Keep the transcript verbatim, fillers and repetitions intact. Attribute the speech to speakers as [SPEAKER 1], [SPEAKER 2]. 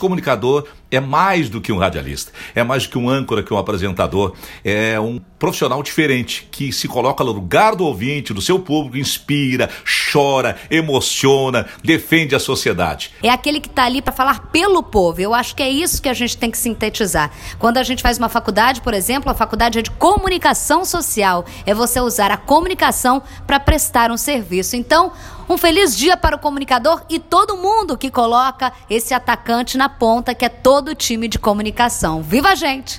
[SPEAKER 1] Comunicador é mais do que um radialista, é mais do que um âncora, que um apresentador, é um profissional diferente, que se coloca no lugar do ouvinte, do seu público, inspira, chora, emociona, defende a sociedade.
[SPEAKER 2] É aquele que está ali para falar pelo povo. Eu acho que é isso que a gente tem que sintetizar. Quando a gente faz uma faculdade, por exemplo, a faculdade é de comunicação social, é você usar a comunicação para prestar um serviço. Então, um feliz dia para o comunicador e todo mundo que coloca esse atacante na ponta, que é todo o time de comunicação. Viva a gente!